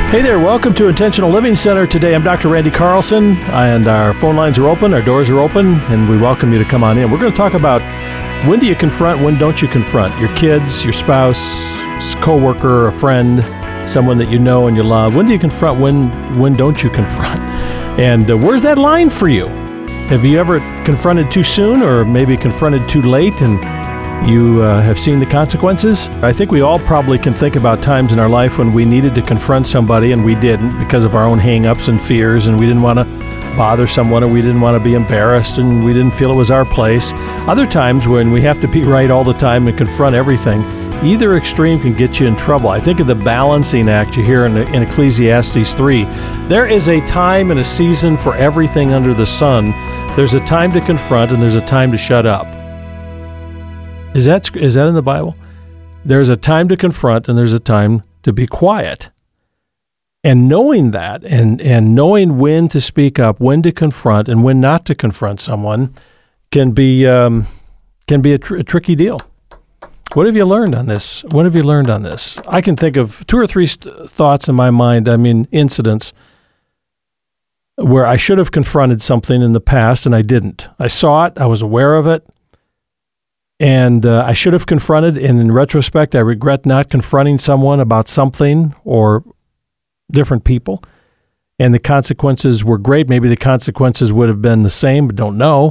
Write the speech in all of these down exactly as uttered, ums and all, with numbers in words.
Hey there, welcome to Intentional Living Center. Today I'm Doctor Randy Carlson, and our phone lines are open, our doors are open, and we welcome you to come on in. We're going to talk about when do you confront, when don't you confront your kids, your spouse, co-worker, a friend, someone that you know and you love. When do you confront, when when don't you confront? And uh, where's that line for you? Have you ever confronted too soon or maybe confronted too late and you uh, have seen the consequences? I think we all probably can think about times in our life when we needed to confront somebody and we didn't because of our own hang-ups and fears, and we didn't want to bother someone, or we didn't want to be embarrassed, and we didn't feel it was our place. Other times when we have to be right all the time and confront everything, either extreme can get you in trouble. I think of the balancing act you hear in, in Ecclesiastes three. There is a time and a season for everything under the sun. There's a time to confront and there's a time to shut up. Is that is that in the Bible? There's a time to confront and there's a time to be quiet. And knowing that and, and knowing when to speak up, when to confront, and when not to confront someone can be um, can be a, tr- a tricky deal. What have you learned on this? What have you learned on this? I can think of two or three st- thoughts in my mind, I mean incidents, where I should have confronted something in the past and I didn't. I saw it, I was aware of it, and uh, I should have confronted, and in retrospect, I regret not confronting someone about something or different people, and the consequences were great. Maybe the consequences would have been the same, but don't know.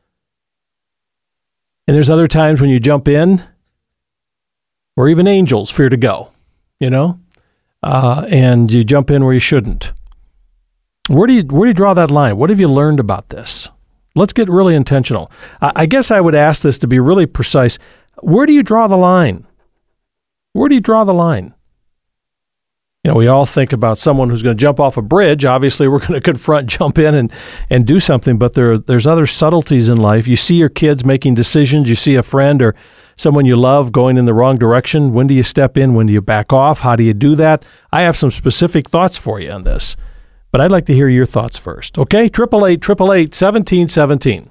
And there's other times when you jump in, or even angels fear to go, you know, uh, and you jump in where you shouldn't. Where do you where do you draw that line? What have you learned about this? Let's get really intentional. I guess I would ask this to be really precise. Where do you draw the line? Where do you draw the line? You know, we all think about someone who's going to jump off a bridge. Obviously, we're going to confront, jump in, and, and do something. But there, there's other subtleties in life. You see your kids making decisions. You see a friend or someone you love going in the wrong direction. When do you step in? When do you back off? How do you do that? I have some specific thoughts for you on this. But I'd like to hear your thoughts first. Okay, eight eight eight, eight eight eight, seventeen seventeen.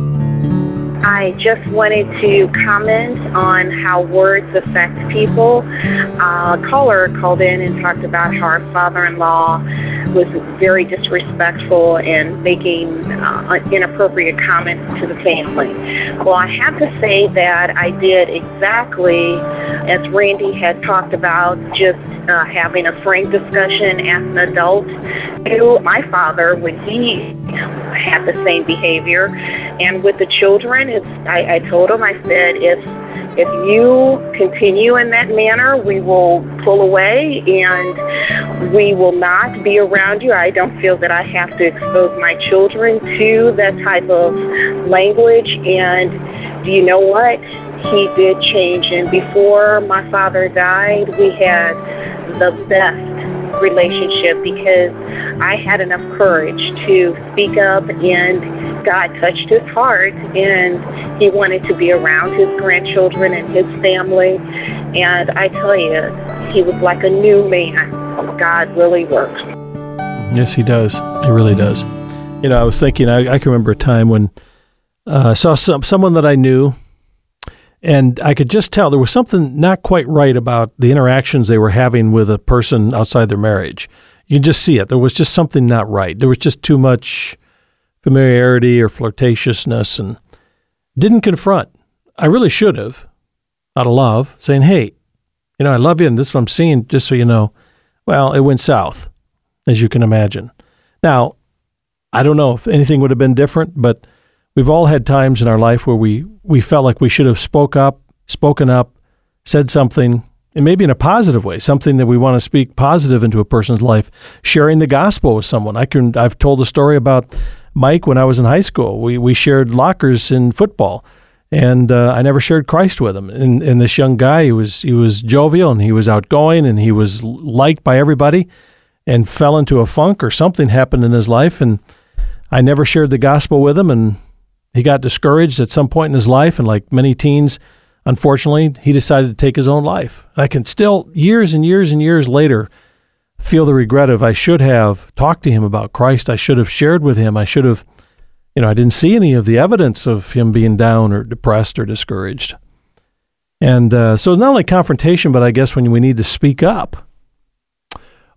I just wanted to comment on how words affect people. Uh, a caller called in and talked about how our father-in-law was very disrespectful and making uh, inappropriate comments to the family. Well, I have to say that I did exactly as Randy had talked about, just uh, having a frank discussion as an adult to my father when he had the same behavior. And with the children, it's, I, I told him, I said, if if you continue in that manner, we will pull away and we will not be around you. I don't feel that I have to expose my children to that type of language. And do you know what? He did change. And before my father died, we had the best relationship because I had enough courage to speak up, and God touched his heart, and he wanted to be around his grandchildren and his family. And I tell you, he was like a new man. God really works. Yes, he does. He really does. You know, I was thinking, I, I can remember a time when uh, I saw some, someone that I knew, and I could just tell there was something not quite right about the interactions they were having with a person outside their marriage. You can just see it. There was just something not right. There was just too much familiarity or flirtatiousness, and didn't confront. I really should have, out of love, saying, hey, you know, I love you, and this is what I'm seeing, just so you know. Well, it went south, as you can imagine. Now, I don't know if anything would have been different, but we've all had times in our life where we, we felt like we should have spoke up, spoken up, said something, and maybe in a positive way, something that we want to speak positive into a person's life, sharing the gospel with someone. I can, I've told a story about Mike when I was in high school. We we shared lockers in football, and uh, I never shared Christ with him. And, and this young guy, he was he was jovial, and he was outgoing, and he was liked by everybody, and fell into a funk or something happened in his life, and I never shared the gospel with him, and he got discouraged at some point in his life, and like many teens, unfortunately, he decided to take his own life. I can still, years and years and years later, feel the regret of I should have talked to him about Christ. I should have shared with him. I should have, you know, I didn't see any of the evidence of him being down or depressed or discouraged. And uh, so it's not only confrontation, but I guess when we need to speak up.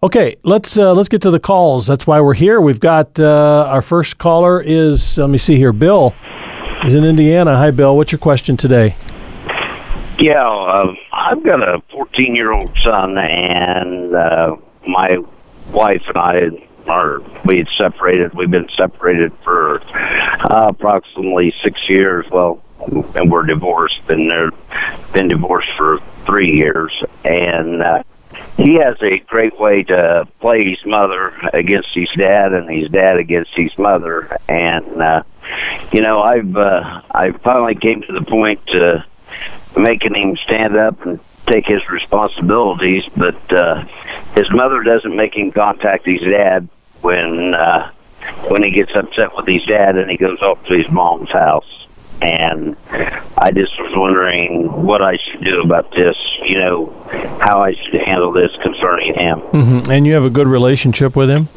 Okay, let's uh, let's get to the calls. That's why we're here. We've got uh, our first caller is, let me see here, Bill is in Indiana. Hi, Bill. What's your question today? Yeah, uh, I've got a fourteen-year-old son, and uh, my wife and I are we had separated. We've been separated for uh, approximately six years. Well, and we're divorced, and they've been divorced for three years, and uh, he has a great way to play his mother against his dad and his dad against his mother. And, uh, you know, I've uh, I finally came to the point to making him stand up and take his responsibilities, but uh, his mother doesn't make him contact his dad when, uh, when he gets upset with his dad and he goes off to his mom's house. And I just was wondering what I should do about this, you know, how I should handle this concerning him. Mm-hmm. And you have a good relationship with him?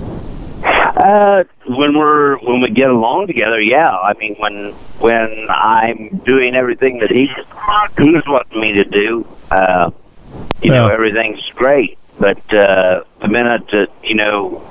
Uh, when we're when we get along together, yeah. I mean, when when I'm doing everything that he he's wanting me to do, uh, you yeah. know, everything's great. But uh, the minute that, you know,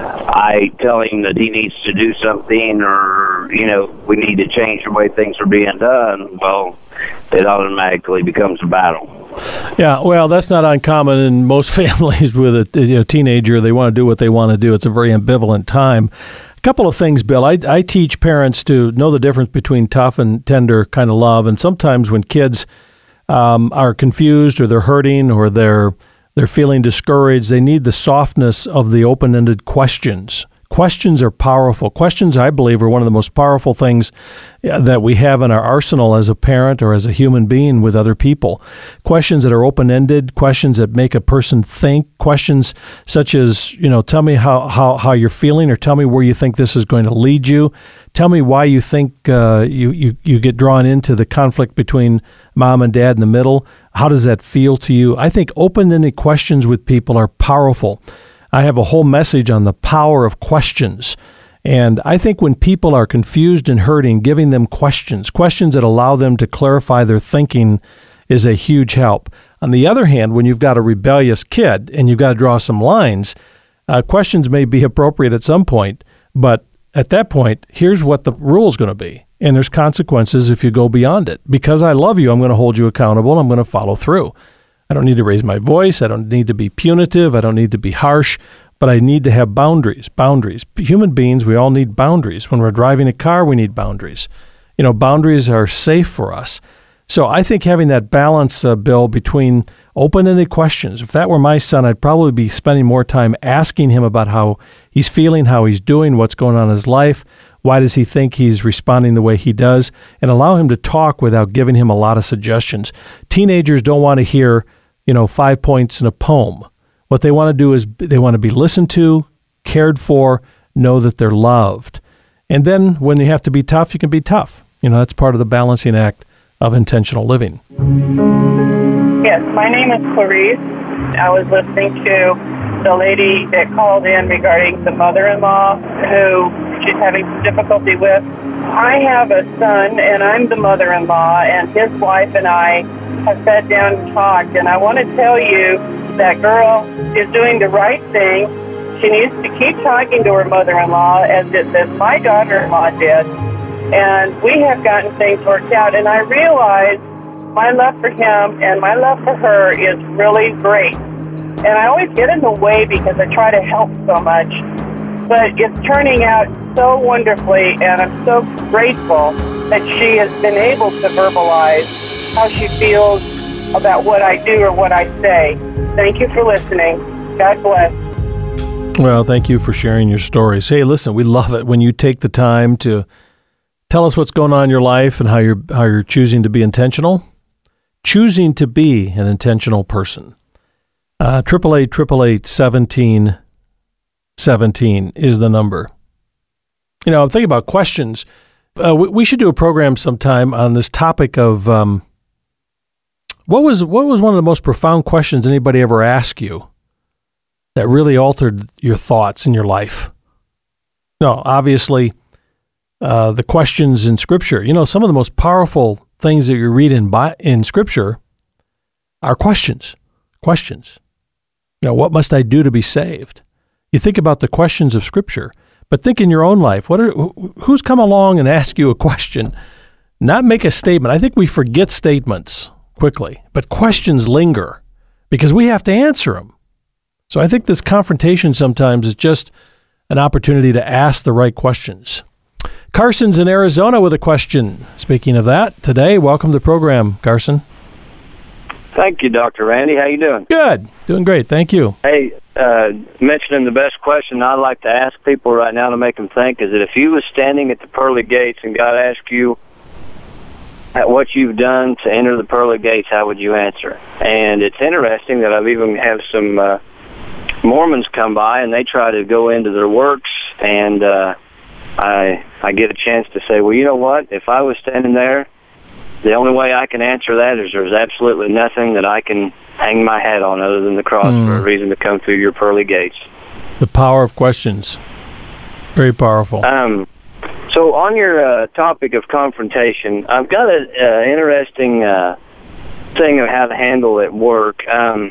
I tell him that he needs to do something or, you know, we need to change the way things are being done, well, it automatically becomes a battle. Yeah, well, that's not uncommon in most families with a you know, teenager. They want to do what they want to do. It's a very ambivalent time. A couple of things, Bill. I, I teach parents to know the difference between tough and tender kind of love. And sometimes when kids um, are confused or they're hurting or they're They're feeling discouraged. They need the softness of the open-ended questions. Questions are powerful. Questions, I believe, are one of the most powerful things that we have in our arsenal as a parent or as a human being with other people. Questions that are open-ended, questions that make a person think, questions such as, you know, tell me how, how, how you're feeling or tell me where you think this is going to lead you. Tell me why you think uh, you, you, you get drawn into the conflict between mom and dad in the middle. How does that feel to you? I think open-ended questions with people are powerful. I have a whole message on the power of questions. And I think when people are confused and hurting, giving them questions, questions that allow them to clarify their thinking is a huge help. On the other hand, when you've got a rebellious kid and you've got to draw some lines, uh, questions may be appropriate at some point, but at that point, here's what the rule is going to be. And there's consequences if you go beyond it. Because I love you, I'm going to hold you accountable. I'm going to follow through. I don't need to raise my voice. I don't need to be punitive. I don't need to be harsh. But I need to have boundaries. Boundaries. Human beings, we all need boundaries. When we're driving a car, we need boundaries. You know, boundaries are safe for us. So I think having that balance, uh, Bill, between open-ended questions. If that were my son, I'd probably be spending more time asking him about how he's feeling, how he's doing, what's going on in his life. Why does he think he's responding the way he does? And allow him to talk without giving him a lot of suggestions. Teenagers don't want to hear, you know, five points in a poem. What they want to do is they want to be listened to, cared for, know that they're loved. And then when you have to be tough, you can be tough. You know, that's part of the balancing act of intentional living. Yes, my name is Clarice. I was listening to the lady that called in regarding the mother-in-law who she's having some difficulty with. I have a son, and I'm the mother-in-law, and his wife and I have sat down and talked, and I want to tell you that girl is doing the right thing. She needs to keep talking to her mother-in-law as, it, as my daughter-in-law did, and we have gotten things worked out, and I realize my love for him and my love for her is really great. And I always get in the way because I try to help so much. But it's turning out so wonderfully, and I'm so grateful that she has been able to verbalize how she feels about what I do or what I say. Thank you for listening. God bless. Well, thank you for sharing your stories. Hey, listen, we love it when you take the time to tell us what's going on in your life and how you're how you're choosing to be intentional. Choosing to be an intentional person. Uh, triple eight, triple eight, seventeen, seventeen is the number. You know, I'm thinking about questions. Uh, we, we should do a program sometime on this topic of um, what was what was one of the most profound questions anybody ever asked you that really altered your thoughts in your life. No, obviously, uh, the questions in Scripture. You know, some of the most powerful things that you read in in Scripture are questions. Questions. You know, what must I do to be saved? You think about the questions of Scripture, but think in your own life. What are who's come along and asked you a question? Not make a statement. I think we forget statements quickly, but questions linger because we have to answer them. So I think this confrontation sometimes is just an opportunity to ask the right questions. Carson's in Arizona with a question. Speaking of that, today, welcome to the program, Carson. Thank you, Doctor Randy. How you doing? Good. Doing great. Thank you. Hey, uh, mentioning the best question I'd like to ask people right now to make them think is that if you was standing at the pearly gates and God asked you what you've done to enter the pearly gates, how would you answer? And it's interesting that I've even have some uh, Mormons come by and they try to go into their works, and uh, I I get a chance to say, well, you know what? If I was standing there, the only way I can answer that is there's absolutely nothing that I can hang my hat on other than the cross mm. for a reason to come through your pearly gates. The power of questions. Very powerful. Um. So on your uh, topic of confrontation, I've got an uh, interesting uh, thing of how to handle at work. Um,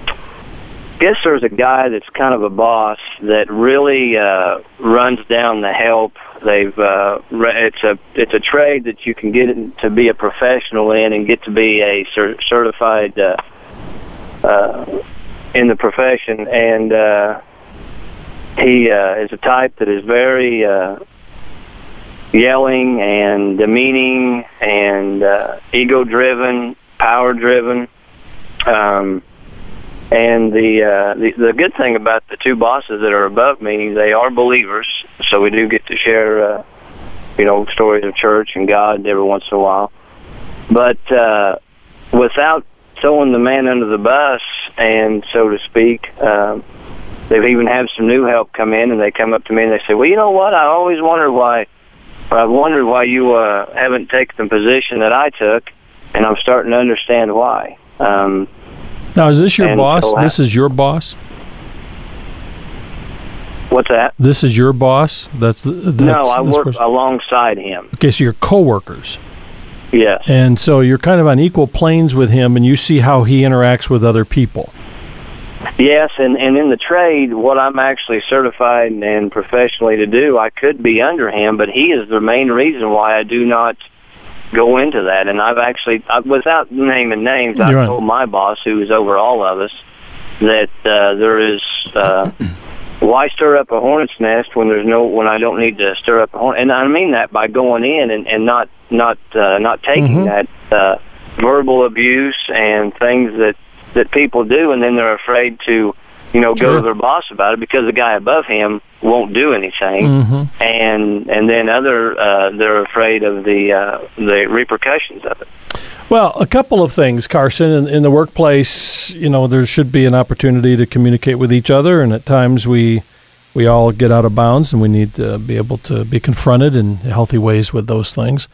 I guess there's a guy that's kind of a boss that really uh, runs down the help. They've uh, it's a it's a trade that you can get to be a professional in and get to be a cer- certified uh, uh, in the profession. And uh, he uh, is a type that is very uh, yelling and demeaning and uh, ego-driven, power-driven. Um, and the, uh, the the good thing about the two bosses that are above me, they are believers, so we do get to share, uh, you know, stories of church and God every once in a while. But uh, without throwing the man under the bus, and so to speak, uh, they've even had some new help come in, and they come up to me and they say, well, you know what, I always wondered why I've wondered why you uh, haven't taken the position that I took, and I'm starting to understand why. Um, now, is this your boss? So this is your boss? What's that? This is your boss? That's, that's No, I work person? alongside him. Okay, so you're co-workers. Yes. And so you're kind of on equal planes with him, and you see how he interacts with other people. Yes, and, and in the trade, what I'm actually certified and professionally to do, I could be under him, but he is the main reason why I do not go into that. And I've actually, I, without naming names, I've right. told my boss, who is over all of us, that uh, there is, uh, why stir up a hornet's nest when there's no, when I don't need to stir up a hornet? And I mean that by going in and, and not not uh, not taking mm-hmm. that uh, verbal abuse and things that that people do, and then they're afraid to, you know, go sure. to their boss about it because the guy above him won't do anything, mm-hmm. and and then other uh, they're afraid of the uh, the repercussions of it. Well, a couple of things, Carson. In, in the workplace, you know, there should be an opportunity to communicate with each other, and at times we we all get out of bounds, and we need to be able to be confronted in healthy ways with those things.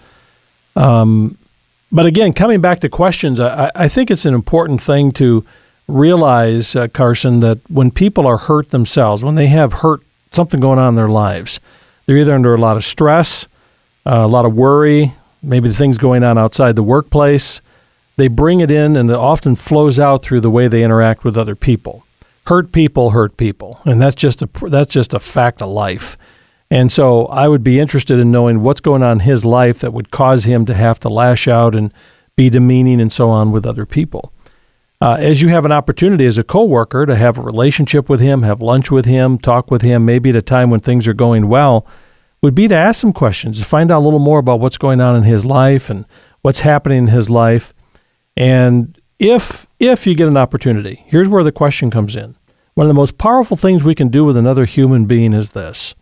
Um. But again, coming back to questions, I, I think it's an important thing to realize, uh, Carson, that when people are hurt themselves, when they have hurt something going on in their lives, they're either under a lot of stress, uh, a lot of worry, maybe the things going on outside the workplace. They bring it in, and it often flows out through the way they interact with other people. Hurt people hurt people, and that's just a that's just a fact of life. And so I would be interested in knowing what's going on in his life that would cause him to have to lash out and be demeaning and so on with other people. Uh, as you have an opportunity as a coworker to have a relationship with him, have lunch with him, talk with him, maybe at a time when things are going well, would be to ask some questions, to find out a little more about what's going on in his life and what's happening in his life. And if if you get an opportunity, here's where the question comes in. One of the most powerful things we can do with another human being is this.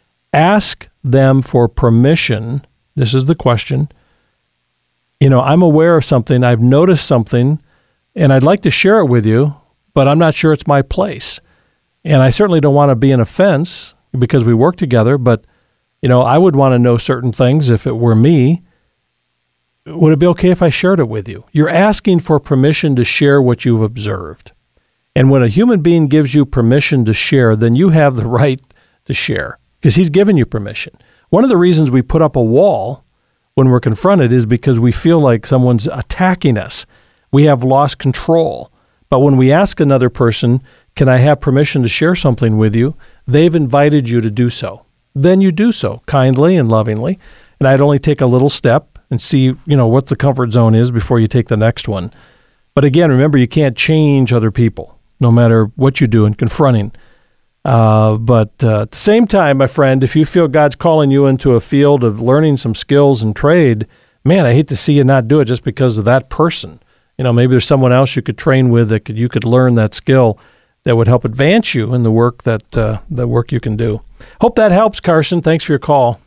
Ask them for permission. This is the question. You know, I'm aware of something. I've noticed something, and I'd like to share it with you, but I'm not sure it's my place. And I certainly don't want to be an offense because we work together, but, you know, I would want to know certain things if it were me. Would it be okay if I shared it with you? You're asking for permission to share what you've observed. And when a human being gives you permission to share, then you have the right to share. Because he's given you permission. One of the reasons we put up a wall when we're confronted is because we feel like someone's attacking us. We have lost control. But when we ask another person can I have permission to share something with you? They've invited you to do so. Then you do so kindly and lovingly. And I'd only take a little step and see, you know, what the comfort zone is before you take the next one. But again, remember, you can't change other people, no matter what you do in confronting. Uh, but uh, at the same time, my friend, if you feel God's calling you into a field of learning some skills and trade, man, I hate to see you not do it just because of that person. You know, maybe there's someone else you could train with that could, you could learn that skill that would help advance you in the work that uh, the work you can do. Hope that helps, Carson. Thanks for your call.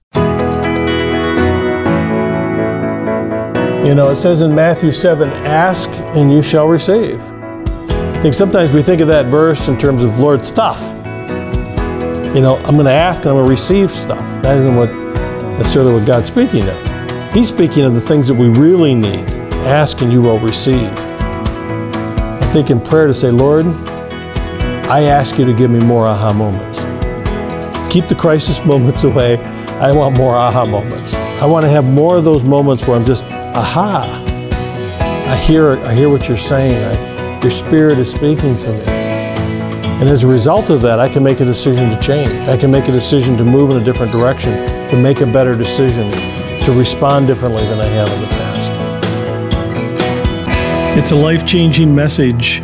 You know, it says in Matthew seven, ask and you shall receive. I think sometimes we think of that verse in terms of Lord stuff. You know, I'm going to ask and I'm going to receive stuff. That isn't what necessarily what God's speaking of. He's speaking of the things that we really need. Ask and you will receive. I think in prayer to say, Lord, I ask you to give me more aha moments. Keep the crisis moments away. I want more aha moments. I want to have more of those moments where I'm just, aha, I hear I hear what you're saying. I, your spirit is speaking to me. And as a result of that, I can make a decision to change. I can make a decision to move in a different direction, to make a better decision, to respond differently than I have in the past. It's a life-changing message.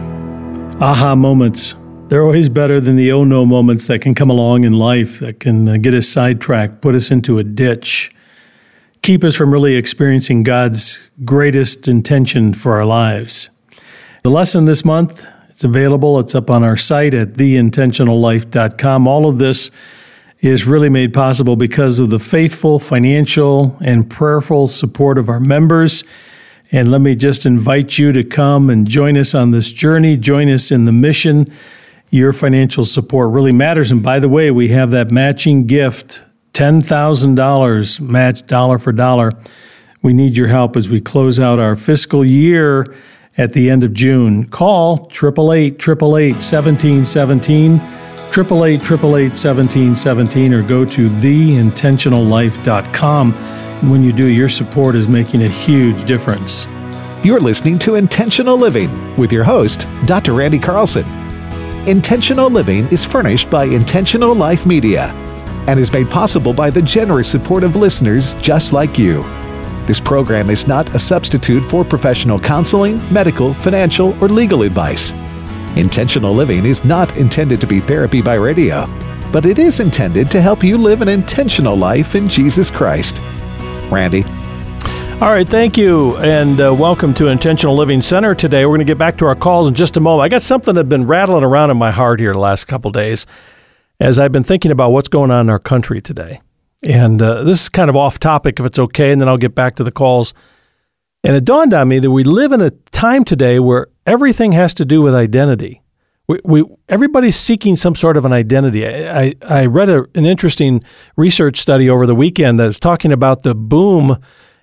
Aha moments. They're always better than the oh no moments that can come along in life that can uh, get us sidetracked, put us into a ditch, keep us from really experiencing God's greatest intention for our lives. The lesson this month, it's available. It's up on our site at the intentional life dot com. All of this is really made possible because of the faithful, financial, and prayerful support of our members. And let me just invite you to come and join us on this journey, join us in the mission. Your financial support really matters. And by the way, we have that matching gift, ten thousand dollars matched dollar for dollar. We need your help as we close out our fiscal year at the end of June. Call eight eight eight, eight eight eight, one seven one seven, eight eight eight, eight eight eight, one seven one seven, or go to the intentional life dot com. And when you do, your support is making a huge difference. You're listening to Intentional Living with your host, Doctor Randy Carlson. Intentional Living is furnished by Intentional Life Media and is made possible by the generous support of listeners just like you. This program is not a substitute for professional counseling, medical, financial, or legal advice. Intentional Living is not intended to be therapy by radio, but it is intended to help you live an intentional life in Jesus Christ. Randy. All right, thank you, and uh, welcome to Intentional Living Center today. We're going to get back to our calls in just a moment. I got something that's been rattling around in my heart here the last couple of days as I've been thinking about what's going on in our country today. And uh, this is kind of off topic, if it's okay, and then I'll get back to the calls. And it dawned on me that we live in a time today where everything has to do with identity. We, we everybody's seeking some sort of an identity. I, I, I read a, an interesting research study over the weekend that was talking about the boom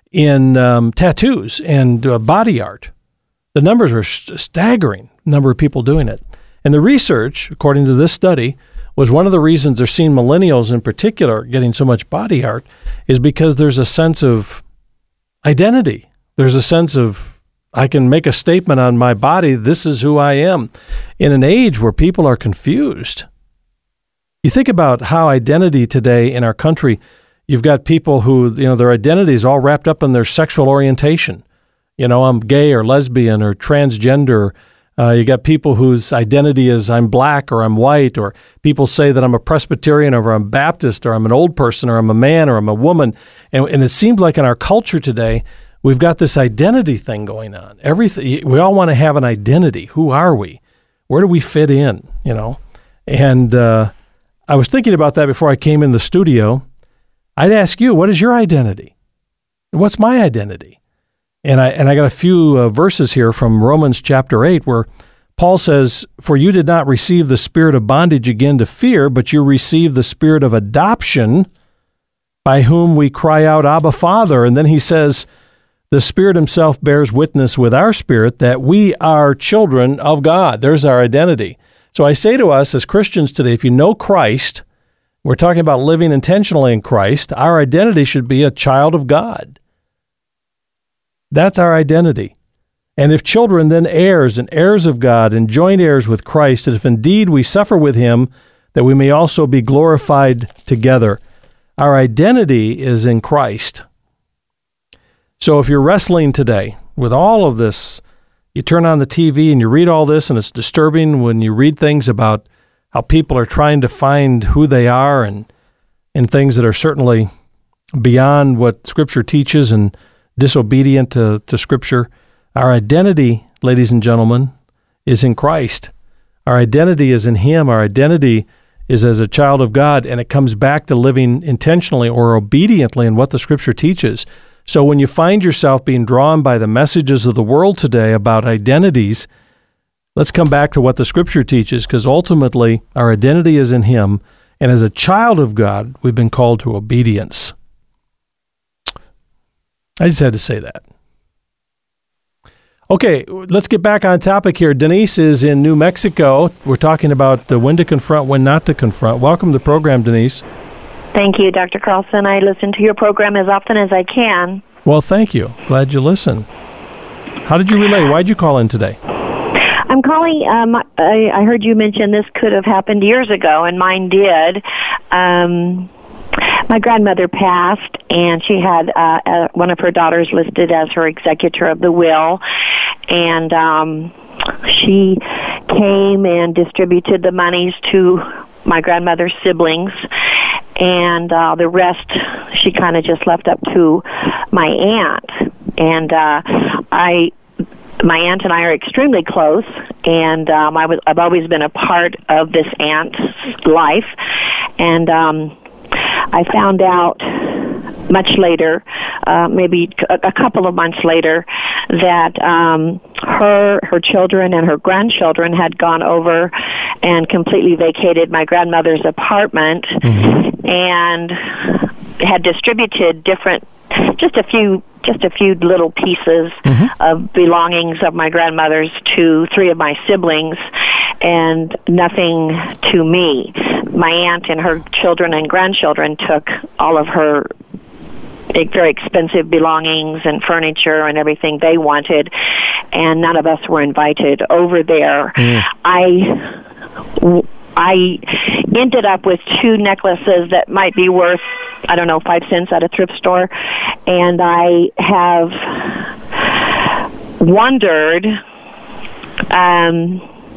in um, tattoos and uh, body art. The numbers are st- staggering, number of people doing it. And the research, according to this study, was one of the reasons they're seeing millennials in particular getting so much body art is because there's a sense of identity. There's a sense of, I can make a statement on my body, this is who I am, in an age where people are confused. You think about how identity today in our country, you've got people who, you know, their identity is all wrapped up in their sexual orientation. You know, I'm gay or lesbian or transgender. Uh, you got people whose identity is I'm black or I'm white, or people say that I'm a Presbyterian or I'm Baptist or I'm an old person or I'm a man or I'm a woman. And, and it seems like in our culture today, we've got this identity thing going on. Everything, we all want to have an identity. Who are we? Where do we fit in? You know, and uh, I was thinking about that before I came in the studio. I'd ask you, what is your identity? What's my identity? And I and I got a few uh, verses here from Romans chapter eight where Paul says, "For you did not receive the spirit of bondage again to fear, but you received the spirit of adoption, by whom we cry out, Abba, Father." And then he says, "The Spirit himself bears witness with our spirit that we are children of God." There's our identity. So I say to us as Christians today, if you know Christ, we're talking about living intentionally in Christ, our identity should be a child of God. That's our identity. And if children, then heirs, and heirs of God, and joint heirs with Christ, and if indeed we suffer with him, that we may also be glorified together. Our identity is in Christ. So if you're wrestling today with all of this, you turn on the T V and you read all this, and it's disturbing when you read things about how people are trying to find who they are and, and things that are certainly beyond what Scripture teaches and disobedient to, to Scripture. Our identity, ladies and gentlemen, is in Christ. Our identity is in him. Our identity is as a child of God, and it comes back to living intentionally or obediently in what the Scripture teaches. So when you find yourself being drawn by the messages of the world today about identities, let's come back to what the Scripture teaches, because ultimately our identity is in him, and as a child of God, we've been called to obedience. I just had to say that. Okay, let's get back on topic here. Denise is in New Mexico. We're talking about uh, when to confront, when not to confront. Welcome to the program, Denise. Thank you, Doctor Carlson. I listen to your program as often as I can. Well, thank you. Glad you listen. How did you relay? Why did you call in today? I'm calling, um, I, I heard you mention this could have happened years ago, and mine did. Um, my grandmother passed, and she had uh, uh, one of her daughters listed as her executor of the will, and um, she came and distributed the monies to my grandmother's siblings, and uh, the rest she kind of just left up to my aunt. And uh, I... My aunt and I are extremely close, and um, I was, I've always been a part of this aunt's life. And um, I found out much later, uh, maybe a, a couple of months later, that um, her, her children and her grandchildren had gone over and completely vacated my grandmother's apartment, mm-hmm. and had distributed different, just a few just a few little pieces mm-hmm. of belongings of my grandmother's to three of my siblings, and nothing to me. My aunt and her children and grandchildren took all of her very expensive belongings and furniture and everything they wanted, and none of us were invited over there. Mm. I... I ended up with two necklaces that might be worth, I don't know, five cents at a thrift store. And I have wondered um,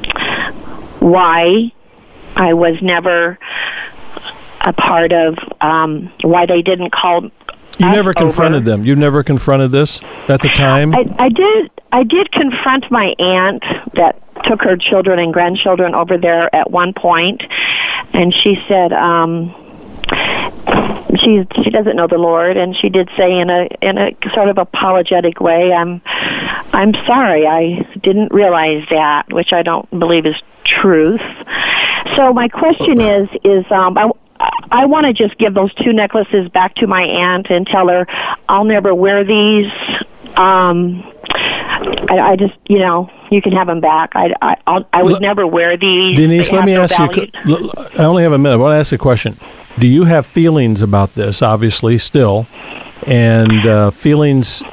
why I was never a part of, um, why they didn't call You never confronted over. them. You never confronted this at the time? I, I did. I did confront my aunt that took her children and grandchildren over there at one point, and she said um, she she doesn't know the Lord, and she did say in a in a sort of apologetic way, "I'm I'm sorry, I didn't realize that," which I don't believe is truth. So my question is is um, I. I want to just give those two necklaces back to my aunt and tell her I'll never wear these. Um, I, I just, you know, you can have them back. I, I, I'll, I would L- never wear these. Denise, let me no ask value. you. I only have a minute. I want to ask a question. Do you have feelings about this? Obviously, still, and uh, feelings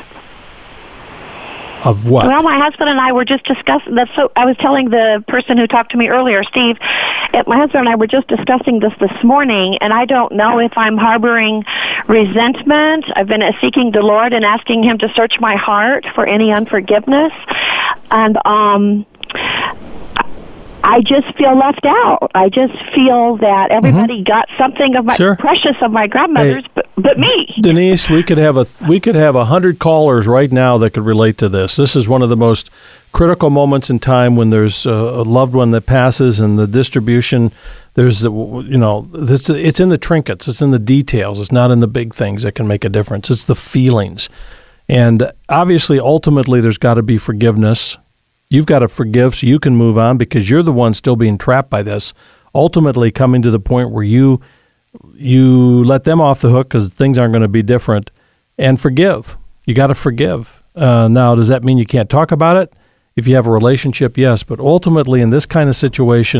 of what? Well, my husband and I were just discussing. That's so. I was telling the person who talked to me earlier, Steve. My husband and I were just discussing this this morning, and I don't know if I'm harboring resentment. I've been seeking the Lord and asking Him to search my heart for any unforgiveness, and um, I just feel left out. I just feel that everybody mm-hmm. got something of my sure. precious of my grandmother's, hey, but, but me. Denise, we could have a we could have a hundred callers right now that could relate to this. This is one of the most critical moments in time when there's a, a loved one that passes, and the distribution. There's you know it's, it's in the trinkets, it's in the details. It's not in the big things that can make a difference. It's the feelings, and obviously, ultimately, there's got to be forgiveness. You've got to forgive so you can move on, because you're the one still being trapped by this. Ultimately coming to the point where you you let them off the hook because things aren't going to be different, and forgive. You got to forgive. Uh, now, does that mean you can't talk about it? If you have a relationship, yes. But ultimately, in this kind of situation,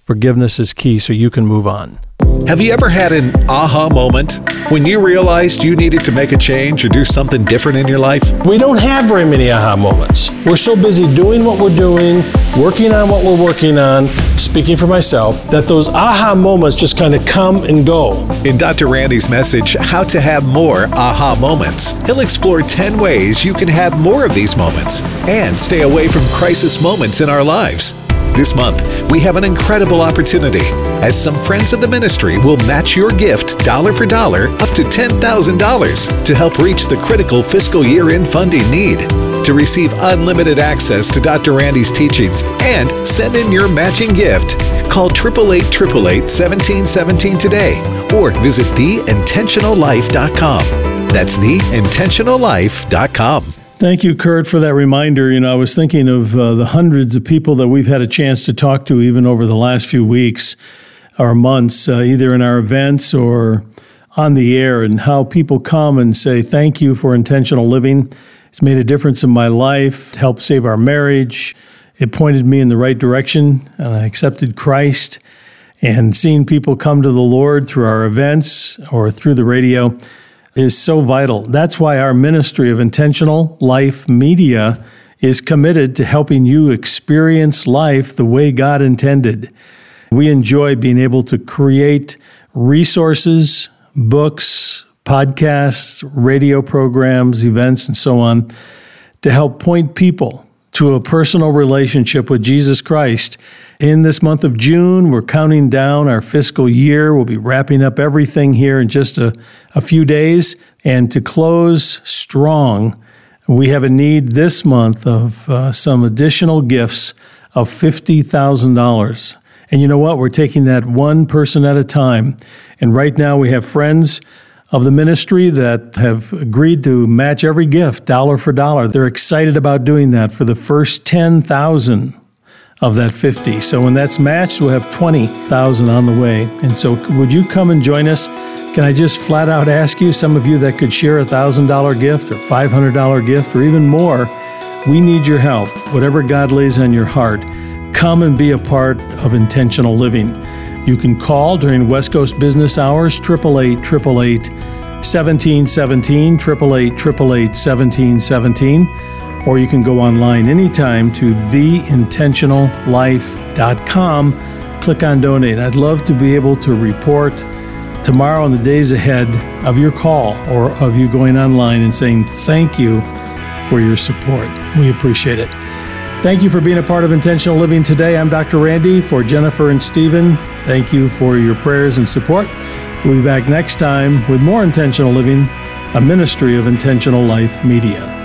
Forgiveness is key so you can move on. Have you ever had an aha moment when you realized you needed to make a change or do something different in your life? We don't have very many aha moments. We're so busy doing what we're doing, working on what we're working on, speaking for myself, that those aha moments just kind of come and go. In Doctor Randy's message, How to Have More Aha Moments, he'll explore ten ways you can have more of these moments and stay away from crisis moments in our lives. This month, we have an incredible opportunity as some friends of the ministry will match your gift dollar for dollar up to ten thousand dollars to help reach the critical fiscal year-end funding need. To receive unlimited access to Doctor Randy's teachings and send in your matching gift, call eight eight eight, eight eight eight, one seven one seven today or visit the intentional life dot com. That's the intentional life dot com. Thank you, Kurt, for that reminder. You know, I was thinking of uh, the hundreds of people that we've had a chance to talk to even over the last few weeks or months, uh, either in our events or on the air, and how people come and say, thank you for intentional living. It's made a difference in my life, helped save our marriage. It pointed me in the right direction, and I accepted Christ. And seeing people come to the Lord through our events or through the radio is so vital. That's why our ministry of Intentional Life Media is committed to helping you experience life the way God intended. We enjoy being able to create resources, books, podcasts, radio programs, events, and so on to help point people to a personal relationship with Jesus Christ. In this month of June, we're counting down our fiscal year. We'll be wrapping up everything here in just a, a few days. And to close strong, we have a need this month of uh, some additional gifts of fifty thousand dollars. And you know what? We're taking that one person at a time. And right now we have friends of the ministry that have agreed to match every gift dollar for dollar. They're excited about doing that for the first ten thousand of that fifty. So when that's matched, we'll have twenty thousand on the way. And so would you come and join us? Can I just flat out ask you, some of you that could share a one thousand dollars gift or five hundred dollars gift or even more, we need your help. Whatever God lays on your heart, come and be a part of intentional living. You can call during West Coast business hours, eight eight eight, eight eight eight, one seven one seven, eight eight eight, eight eight eight, one seven one seven, or you can go online anytime to the intentional life dot com. Click on donate. I'd love to be able to report tomorrow and the days ahead of your call or of you going online and saying thank you for your support. We appreciate it. Thank you for being a part of Intentional Living today. I'm Doctor Randy. For Jennifer and Stephen, thank you for your prayers and support. We'll be back next time with more Intentional Living, a ministry of Intentional Life Media.